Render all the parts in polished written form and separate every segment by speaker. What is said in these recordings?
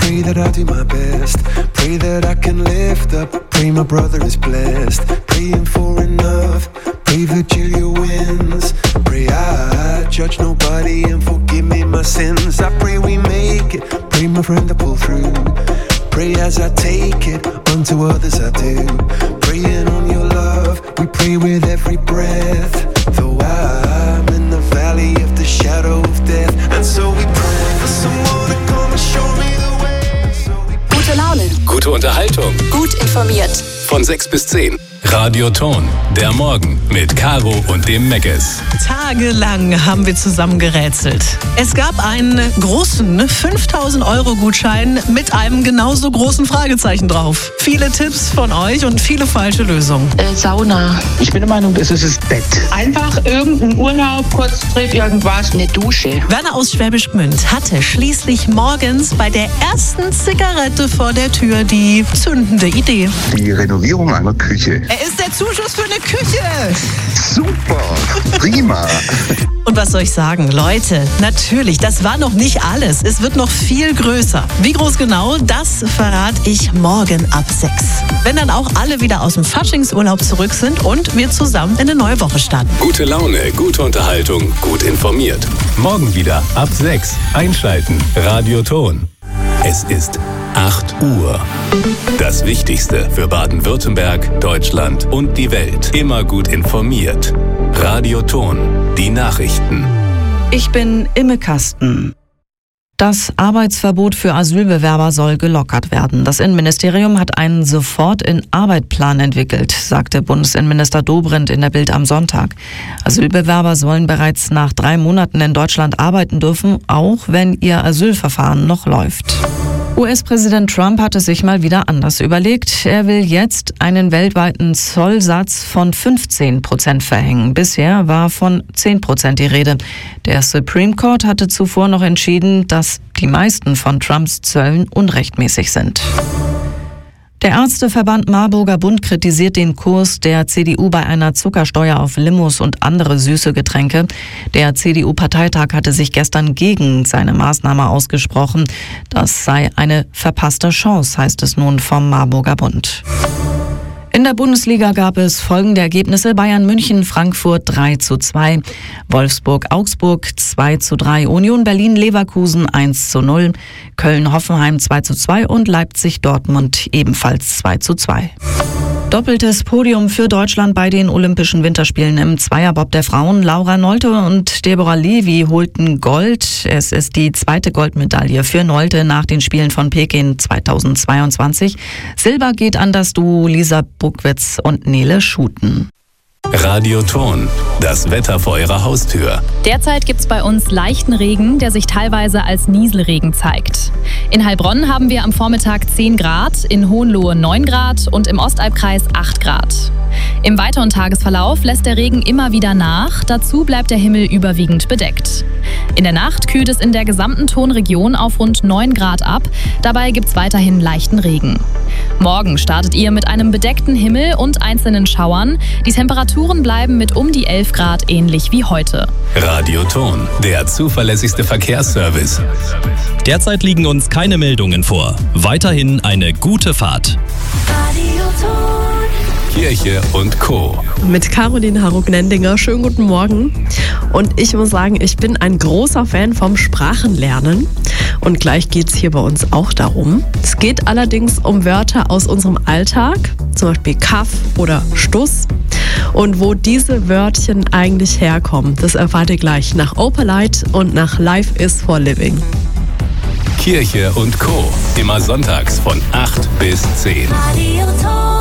Speaker 1: Pray that I do my best. Pray that I can lift up. Pray my brother is blessed. Praying for enough. Pray Virgilia wins. Pray I judge nobody and forgive me my sins. I pray we make it. Pray my friend to pull through. Pray as I take it, unto others I do. Praying on your love, we pray with every breath. Though I'm in the valley of the shadow of death. And so we pray for someone to come and show me the way.
Speaker 2: Gute Laune.
Speaker 3: Gute Unterhaltung.
Speaker 2: Gut informiert.
Speaker 3: Von 6 bis 10. Radio Ton, der Morgen mit Caro und dem Meckes.
Speaker 4: Tagelang haben wir zusammen gerätselt. Es gab einen großen 5.000-Euro-Gutschein mit einem genauso großen Fragezeichen drauf. Viele Tipps von euch und viele falsche Lösungen.
Speaker 5: Sauna.
Speaker 6: Ich bin der Meinung, das ist das Bett.
Speaker 5: Einfach irgendein Urlaub, Kurztrip, irgendwas. Eine Dusche.
Speaker 4: Werner aus Schwäbisch Gmünd hatte schließlich morgens bei der ersten Zigarette vor der Tür die zündende Idee.
Speaker 6: Die Renovierung einer Küche.
Speaker 4: Er ist der Zuschuss für eine Küche.
Speaker 6: Super, prima.
Speaker 4: Und was soll ich sagen? Leute, natürlich, das war noch nicht alles. Es wird noch viel größer. Wie groß genau, das verrate ich morgen ab 6. Wenn dann auch alle wieder aus dem Faschingsurlaub zurück sind und wir zusammen in eine neue Woche starten.
Speaker 3: Gute Laune, gute Unterhaltung, gut informiert. Morgen wieder ab 6. Einschalten. Radio Ton. Es ist 8 Uhr. Das Wichtigste für Baden-Württemberg, Deutschland und die Welt. Immer gut informiert. Radio Ton. Die Nachrichten.
Speaker 7: Ich bin Imme Kasten. Das Arbeitsverbot für Asylbewerber soll gelockert werden. Das Innenministerium hat einen Sofort-in-Arbeit-Plan entwickelt, sagte Bundesinnenminister Dobrindt in der Bild am Sonntag. Asylbewerber sollen bereits nach 3 Monaten in Deutschland arbeiten dürfen, auch wenn ihr Asylverfahren noch läuft. US-Präsident Trump hat es sich mal wieder anders überlegt. Er will jetzt einen weltweiten Zollsatz von 15% verhängen. Bisher war von 10% die Rede. Der Supreme Court hatte zuvor noch entschieden, dass die meisten von Trumps Zöllen unrechtmäßig sind. Der Ärzteverband Marburger Bund kritisiert den Kurs der CDU bei einer Zuckersteuer auf Limos und andere süße Getränke. Der CDU-Parteitag hatte sich gestern gegen seine Maßnahme ausgesprochen. Das sei eine verpasste Chance, heißt es nun vom Marburger Bund. In der Bundesliga gab es folgende Ergebnisse: Bayern München, Frankfurt 3:2, Wolfsburg, Augsburg 2:3, Union Berlin, Leverkusen 1:0, Köln, Hoffenheim 2:2 und Leipzig, Dortmund ebenfalls 2:2. Doppeltes Podium für Deutschland bei den Olympischen Winterspielen im Zweierbob der Frauen. Laura Nolte und Deborah Levy holten Gold. Es ist die 2. Goldmedaille für Nolte nach den Spielen von Peking 2022. Silber geht an das Duo Lisa Buckwitz und Nele Schuten.
Speaker 3: Radio Ton. Das Wetter vor Ihrer Haustür.
Speaker 8: Derzeit gibt's bei uns leichten Regen, der sich teilweise als Nieselregen zeigt. In Heilbronn haben wir am Vormittag 10 Grad, in Hohenlohe 9 Grad und im Ostalbkreis 8 Grad. Im weiteren Tagesverlauf lässt der Regen immer wieder nach, dazu bleibt der Himmel überwiegend bedeckt. In der Nacht kühlt es in der gesamten Tonregion auf rund 9 Grad ab, dabei gibt's weiterhin leichten Regen. Morgen startet ihr mit einem bedeckten Himmel und einzelnen Schauern. Die Temperaturen bleiben mit um die 11 Grad ähnlich wie heute.
Speaker 3: Radio Ton, der zuverlässigste Verkehrsservice.
Speaker 9: Derzeit liegen uns keine Meldungen vor. Weiterhin eine gute Fahrt.
Speaker 2: Radio Ton.
Speaker 3: Kirche und Co.
Speaker 10: Mit Caroline Haruk-Nendinger. Schönen guten Morgen. Und ich muss sagen, ich bin ein großer Fan vom Sprachenlernen. Und gleich geht es hier bei uns auch darum. Es geht allerdings um Wörter aus unserem Alltag, zum Beispiel Kaff oder Stuss. Und wo diese Wörtchen eigentlich herkommen, das erfahrt ihr gleich nach Opalite und nach Life is for Living.
Speaker 3: Kirche und Co. Immer sonntags von 8 bis 10.
Speaker 2: Radio Ton.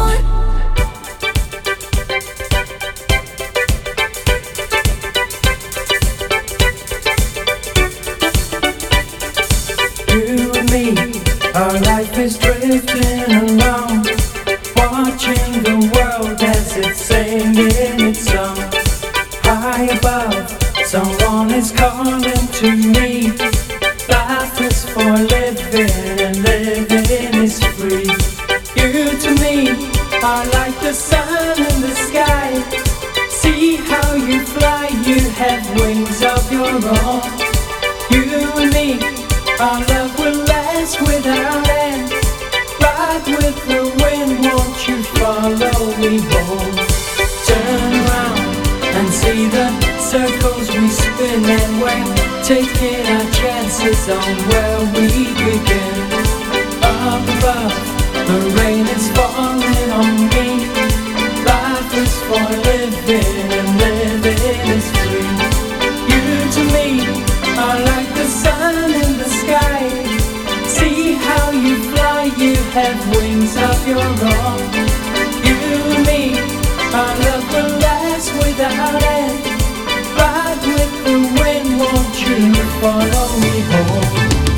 Speaker 11: Our life is drifting along, watching the world as it's singing its song. High above, someone is calling to me. Life is for living and living is free. You to me are like the sun in the sky. See how you fly, you have wings of your own. You and me Our love will last without end. Ride with the wind, won't you follow me home? Turn around and see the circles we spin, and we're taking our chances on where we begin. Up above, the rain is falling on me. Life is for living, and living is free. You to me are like the sun in the sky. See how you fly, you have wings of your own. You and me, our love will last without end. Ride with the wind, won't you follow me home?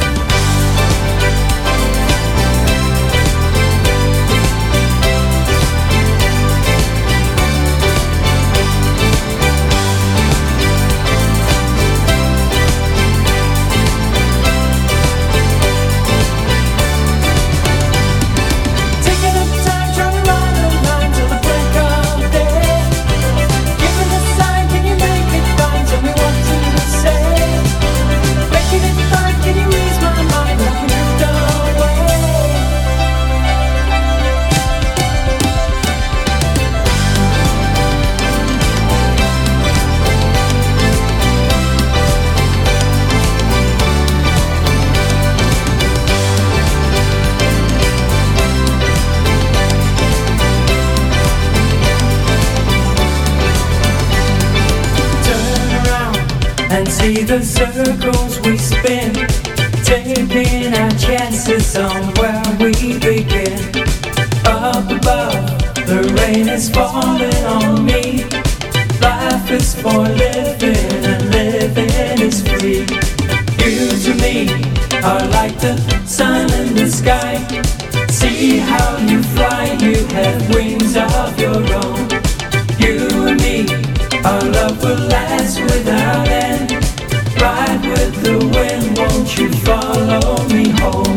Speaker 11: See the circles we spin, taking our chances on where we begin. Up above, the rain is falling on me. Life is for living, and living is free. You to me are like the sun in the sky. See how you fly, you have wings of your own. You and me, our love will last without end. Ride with the wind, won't you follow me home?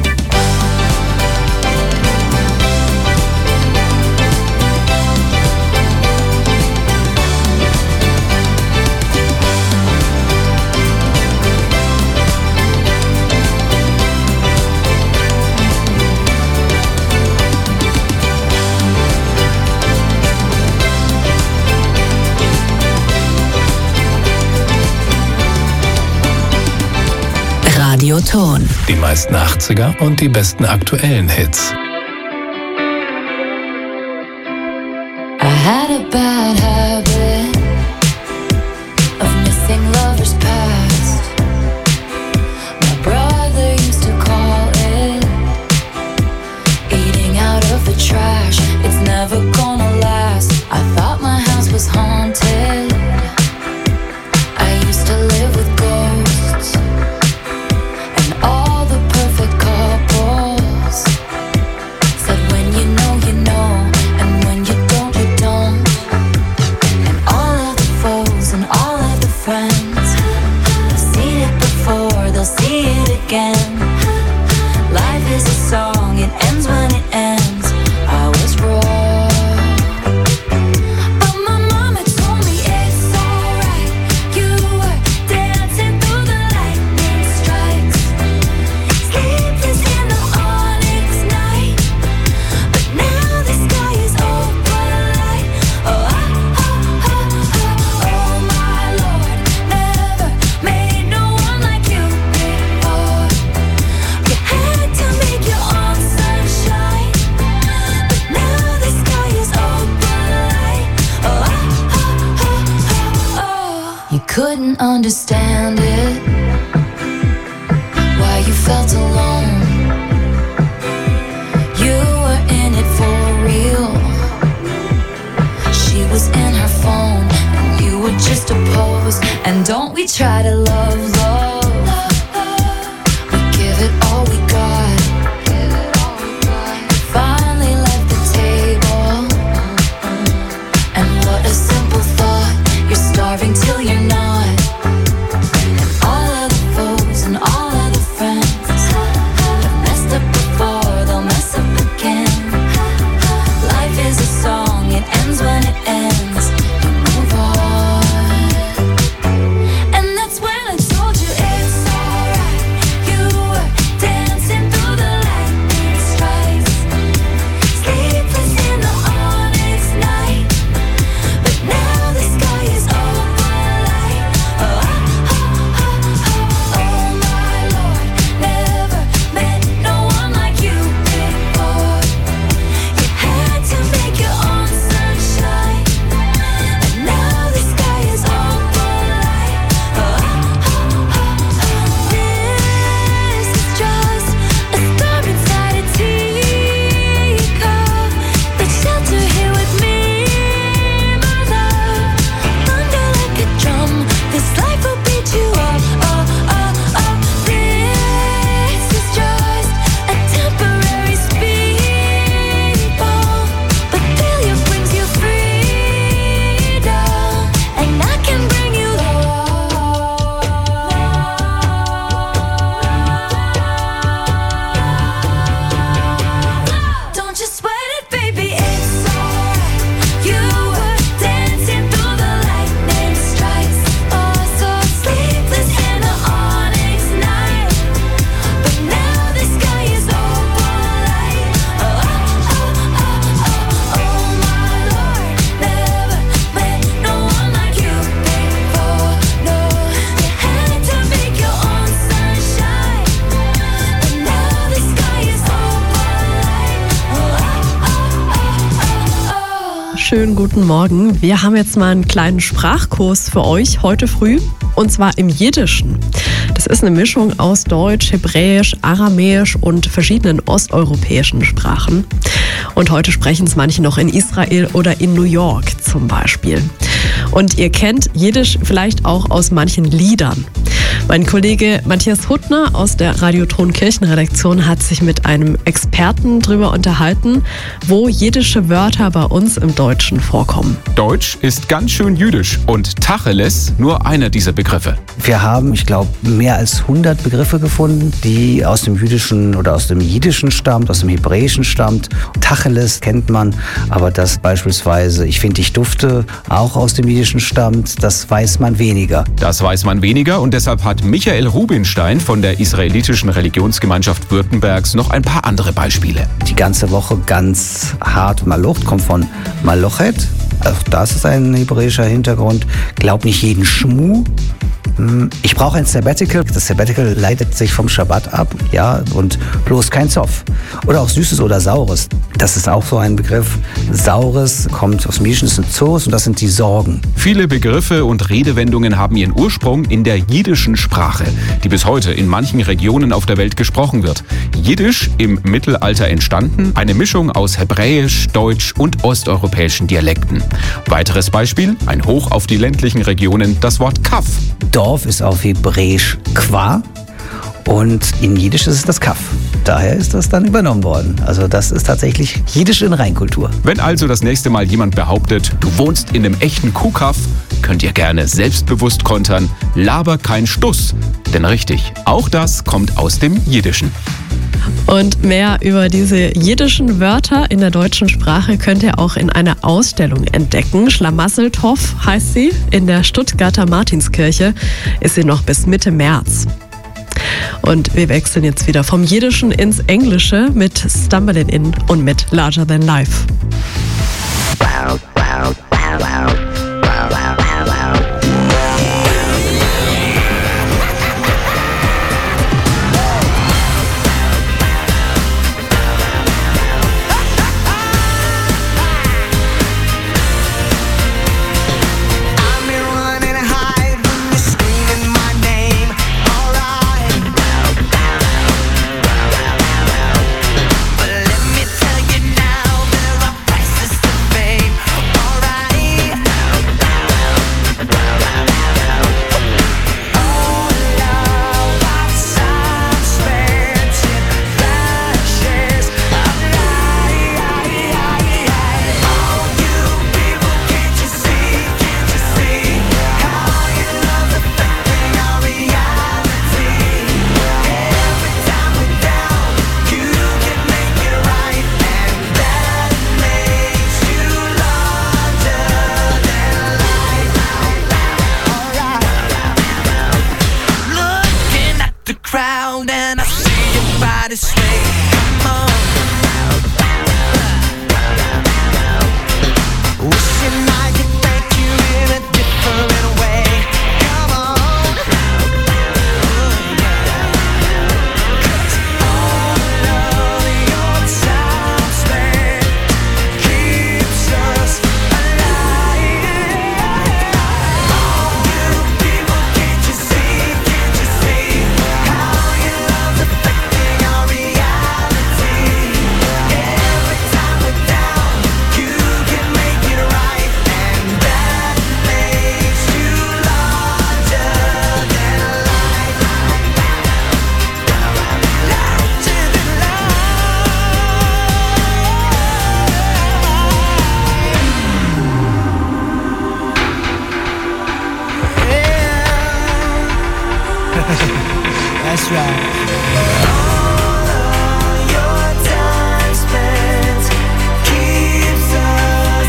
Speaker 3: Radioton. Die meisten 80er und die besten aktuellen Hits.
Speaker 2: I had a bad habit of missing lovers past. My brother used to call it eating out of the trash. It's never gonna last. I thought my house was haunted. I used to live with ghosts. All the perfect couples said when you know, and when you don't, you don't. And all of the foes and all of the friends have seen it before, they'll see it again. Life is a song, it ends when it ends. I was wrong. Couldn't understand it, why you felt alone. You were in it for real. She was in her phone, and you were just a pose. And don't we try to love, we give it all we got. Finally left the table, and what a simple thought. You're starving till you're not. When it ends, you move on. And that's when I told you
Speaker 10: schönen guten Morgen. Wir haben jetzt mal einen kleinen Sprachkurs für euch heute früh, und zwar im Jiddischen. Das ist eine Mischung aus Deutsch, Hebräisch, Aramäisch und verschiedenen osteuropäischen Sprachen. Und heute sprechen es manche noch in Israel oder in New York zum Beispiel. Und ihr kennt Jiddisch vielleicht auch aus manchen Liedern. Mein Kollege Matthias Huttner aus der Radioton Kirchenredaktion hat sich mit einem Experten darüber unterhalten, wo jiddische Wörter bei uns im Deutschen vorkommen.
Speaker 12: Deutsch ist ganz schön jüdisch und Tacheles nur einer dieser Begriffe.
Speaker 13: Wir haben, ich glaube, mehr als 100 Begriffe gefunden, die aus dem Jüdischen oder aus dem Jiddischen stammt, aus dem Hebräischen stammt. Tacheles kennt man, aber dass beispielsweise ich finde, ich dufte auch aus dem Jiddischen stammt, das weiß man weniger.
Speaker 12: Das weiß man weniger und deshalb hat Michael Rubinstein von der israelitischen Religionsgemeinschaft Württembergs noch ein paar andere Beispiele.
Speaker 13: Die ganze Woche ganz hart Malocht kommt von Malochet. Auch das ist ein hebräischer Hintergrund. Glaub nicht jeden Schmuh. Ich brauche ein Sabbatical. Das Sabbatical leitet sich vom Schabbat ab, ja, und bloß kein Zoff. Oder auch Süßes oder Saures. Das ist auch so ein Begriff. Saures kommt aus dem Jiddischen, ist ein Zoos und das sind die Sorgen.
Speaker 12: Viele Begriffe und Redewendungen haben ihren Ursprung in der jiddischen Sprache, die bis heute in manchen Regionen auf der Welt gesprochen wird. Jiddisch im Mittelalter entstanden, eine Mischung aus Hebräisch, Deutsch und osteuropäischen Dialekten. Weiteres Beispiel, ein Hoch auf die ländlichen Regionen, das Wort Kaff.
Speaker 13: Dorf ist auf Hebräisch Qua und in Jiddisch ist es das Kaff. Daher ist das dann übernommen worden. Also das ist tatsächlich Jiddisch in Reinkultur.
Speaker 12: Wenn also das nächste Mal jemand behauptet, du wohnst in einem echten Kuhkaff, könnt ihr gerne selbstbewusst kontern, laber kein Stuss. Denn richtig, auch das kommt aus dem Jiddischen.
Speaker 10: Und mehr über diese jiddischen Wörter in der deutschen Sprache könnt ihr auch in einer Ausstellung entdecken. Schlamasseltoff heißt sie. In der Stuttgarter Martinskirche ist sie noch bis Mitte März. Und wir wechseln jetzt wieder vom Jiddischen ins Englische mit Stumbling In und mit Larger Than Life.
Speaker 11: And I see your body sway. Come on. Wishing I could thank you in a different way. Come on. 'Cause all of your time spent keeps us alive. All you people, can't you see? Can't you see? That's right. All of your time spent keeps us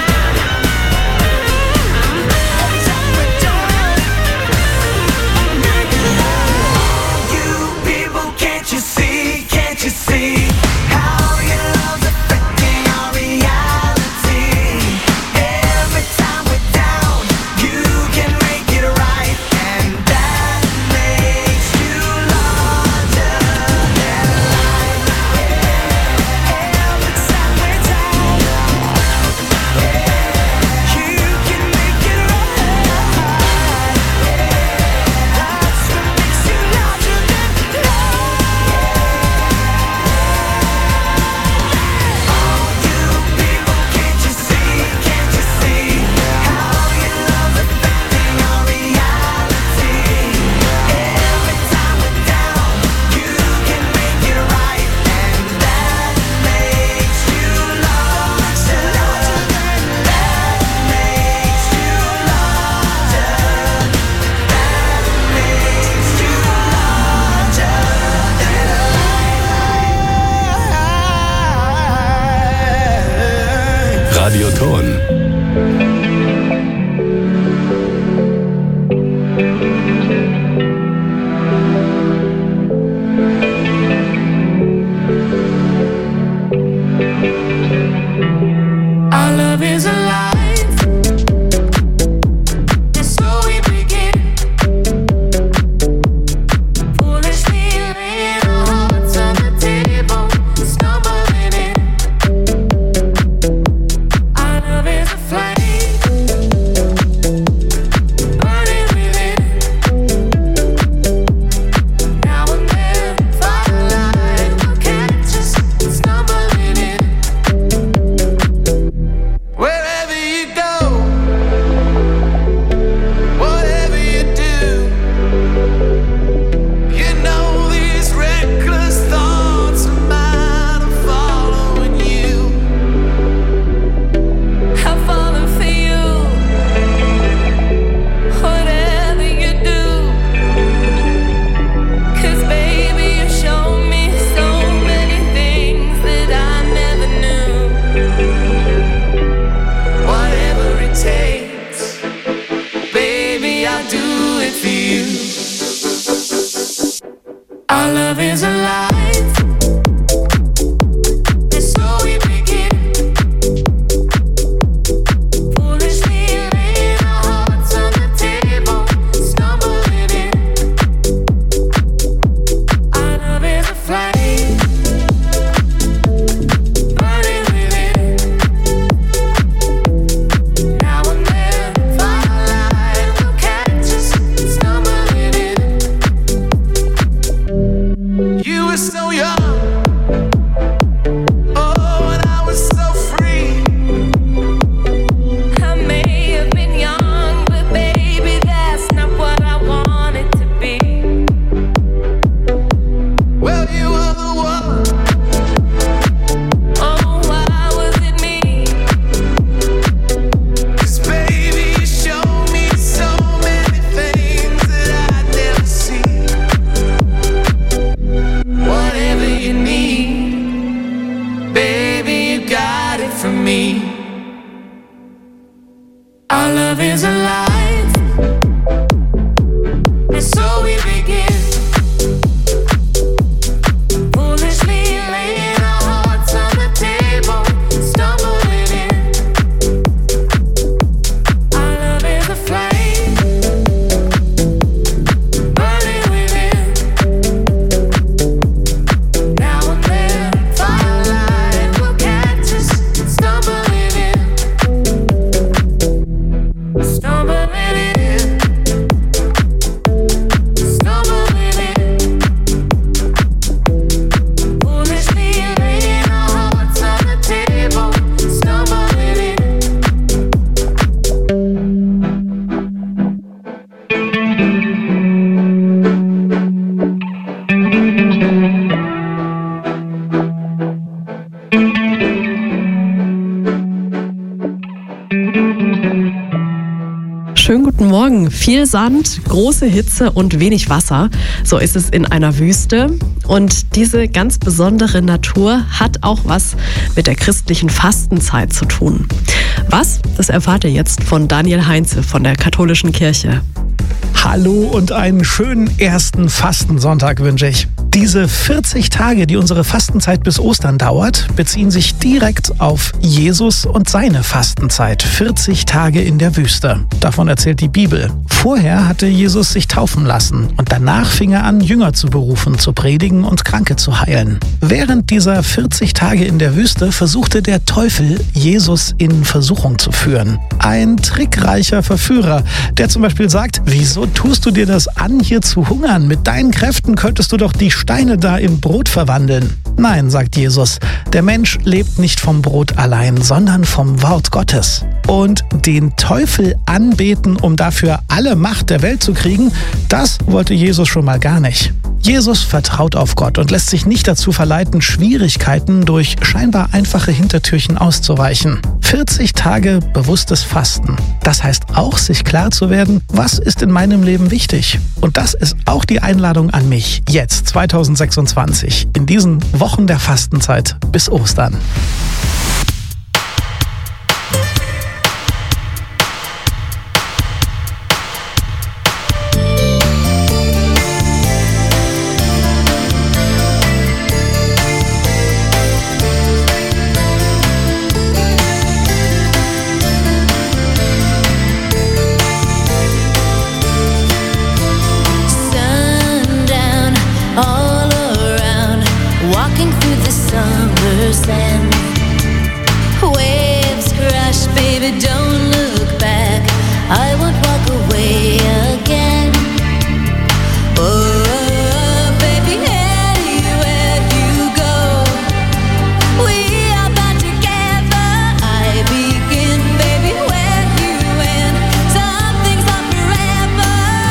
Speaker 11: I'm
Speaker 3: Radioton.
Speaker 11: Our love is alive. Our love is alive. Our love is alive, and so we begin. Foolishly laying our hearts on the table, stumbling in. Our love is a flame, burning within. Now and then, firelight will catch us, stumbling in. Stumbling in, stumbling in. Foolishly laying our hearts on the table, stumbling in.
Speaker 10: Schönen guten Morgen. Viel Sand, große Hitze und wenig Wasser. So ist es in einer Wüste. Und diese ganz besondere Natur hat auch was mit der christlichen Fastenzeit zu tun. Was? Das erfahrt ihr jetzt von Daniel Heinze von der Katholischen Kirche.
Speaker 14: Hallo und einen schönen ersten Fastensonntag wünsche ich. Diese 40 Tage, die unsere Fastenzeit bis Ostern dauert, beziehen sich direkt auf Jesus und seine Fastenzeit. 40 Tage in der Wüste. Davon erzählt die Bibel. Vorher hatte Jesus sich taufen lassen und danach fing er an, Jünger zu berufen, zu predigen und Kranke zu heilen. Während dieser 40 Tage in der Wüste versuchte der Teufel, Jesus in Versuchung zu führen. Ein trickreicher Verführer, der zum Beispiel sagt: Wieso tust du dir das an, hier zu hungern? Mit deinen Kräften könntest du doch die Steine da in Brot verwandeln. Nein, sagt Jesus, der Mensch lebt nicht vom Brot allein, sondern vom Wort Gottes. Und den Teufel anbeten, um dafür alle Macht der Welt zu kriegen, das wollte Jesus schon mal gar nicht. Jesus vertraut auf Gott und lässt sich nicht dazu verleiten, Schwierigkeiten durch scheinbar einfache Hintertürchen auszuweichen. 40 Tage bewusstes Fasten. Das heißt auch, sich klar zu werden, was ist in meinem Leben wichtig. Und das ist auch die Einladung an mich, jetzt 2026, in diesen Wochen der Fastenzeit bis Ostern.
Speaker 2: sand. Waves crash, baby, don't look back. I won't walk away again. Oh, baby, anywhere you go, we are bound together. I begin, baby, where you end. Some things are forever.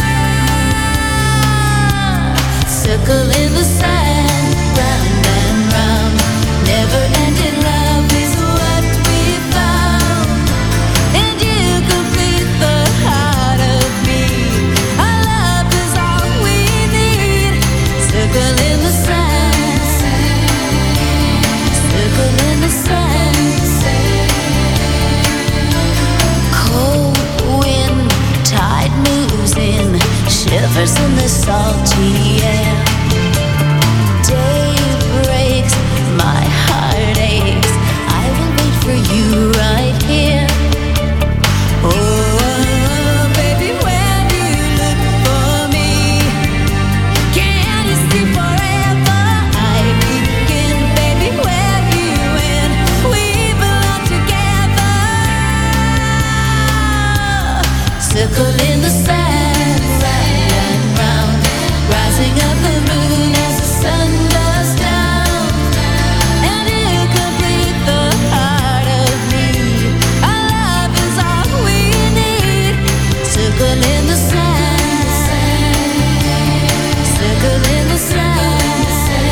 Speaker 2: Circle in the sand, round and round. Never-ending love is what we found, and you complete the heart of me. Our love is all we need. Circle in the sand, circle in the sand. Cold wind, tide moves in, shivers in the salty air. Day breaks, my heart aches. I will wait for you right here. Oh, baby, when you look for me, can you see forever? I begin, baby, where you end. We belong together. Circle in the sand, round and round, rising up the moon as the sun goes down, and you complete the heart of me. Our love is all we need. Circle in the sand, circle in the sand.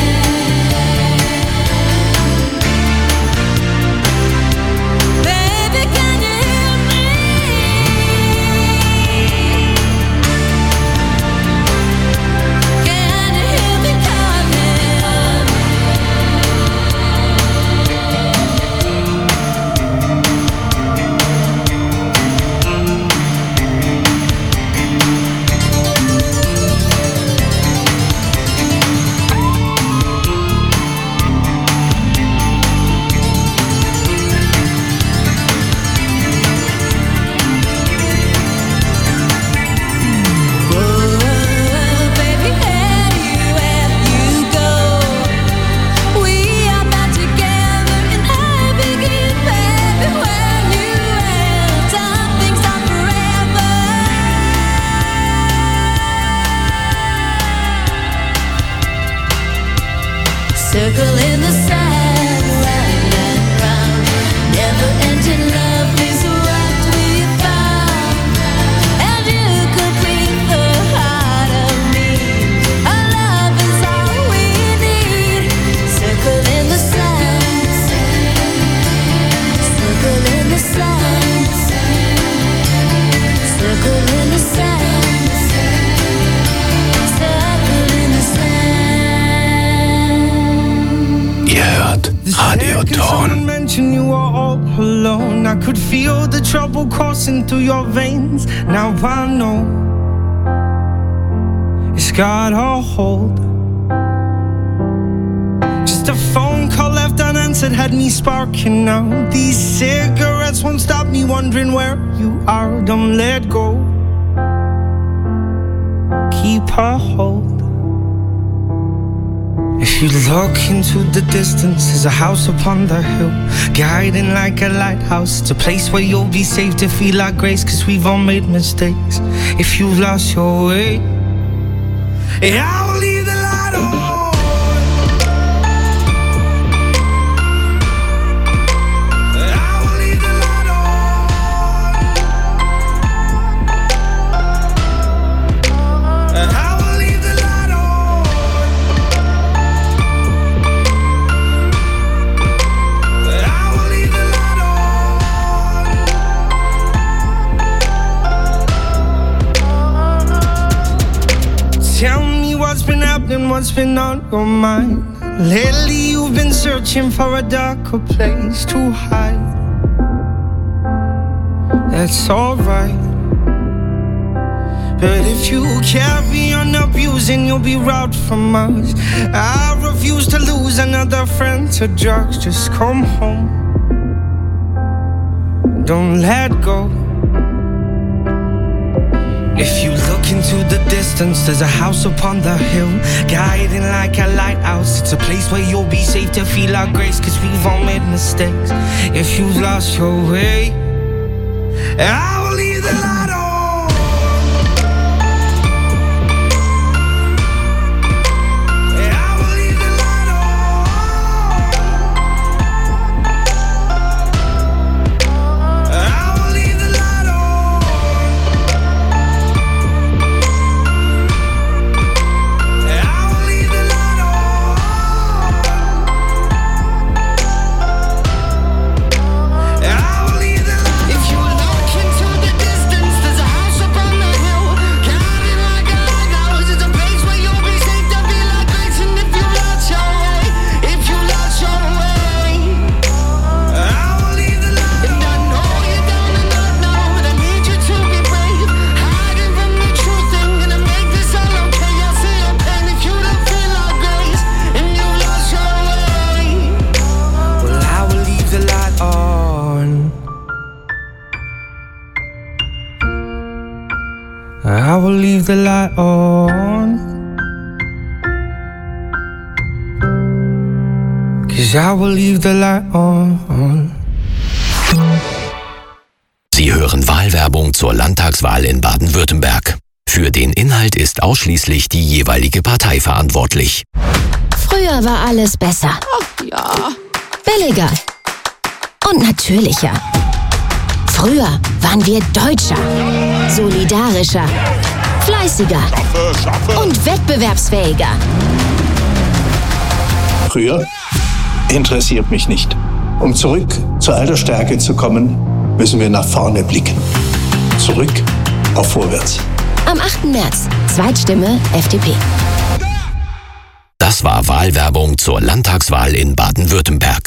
Speaker 2: Baby, can you hear me? Can you hear me coming? Oh, baby, anywhere you go, we are bound together, and I begin, baby, where you end. Some things are forever. Circle in the sand, round and round. Never-ending love is what we found, and you complete the heart of me. Our love is all we need. Circle in the sand, circle in the sand, circle in the sand, circle in the sand.
Speaker 3: Ihr hört Radio Ton.
Speaker 11: Someone mentioned you were all alone. I could feel the trouble coursing through your veins. Now I know it's got a hold. Just a phone call left unanswered had me sparking now. These cigarettes won't stop me wondering where you are. Don't let go. Keep a hold. If you look into the distance, there's a house upon the hill, guiding like a lighthouse. It's a place where you'll be safe to feel our grace, 'cause we've all made mistakes. If you've lost your way, I will leave the light on. I will leave the light on. I will leave the light on. I will leave the light on. Tell me what's been happening, what's been on your mind. Lately you've been searching for a darker place to hide. That's alright, but if you carry on abusing, you'll be robbed from us. I refuse to lose another friend to drugs. Just come home, don't let go. If you look into
Speaker 15: into the distance, there's a house upon the hill, guiding like a lighthouse. It's a place where you'll be safe to feel our grace, cause we've all made mistakes. If you've lost your way, I will leave the light on. I will leave the light on, 'cause I will leave the light on.
Speaker 3: Sie hören Wahlwerbung zur Landtagswahl in Baden-Württemberg. Für den Inhalt ist ausschließlich die jeweilige Partei verantwortlich.
Speaker 16: Früher war alles besser.
Speaker 17: Ach ja.
Speaker 16: Billiger. Und natürlicher. Früher waren wir deutscher, solidarischer, fleißiger und wettbewerbsfähiger.
Speaker 18: Früher interessiert mich nicht. Um zurück zur alter Stärke zu kommen, müssen wir nach vorne blicken. Zurück auf Vorwärts.
Speaker 16: Am 8. März, Zweitstimme FDP.
Speaker 3: Das war Wahlwerbung zur Landtagswahl in Baden-Württemberg.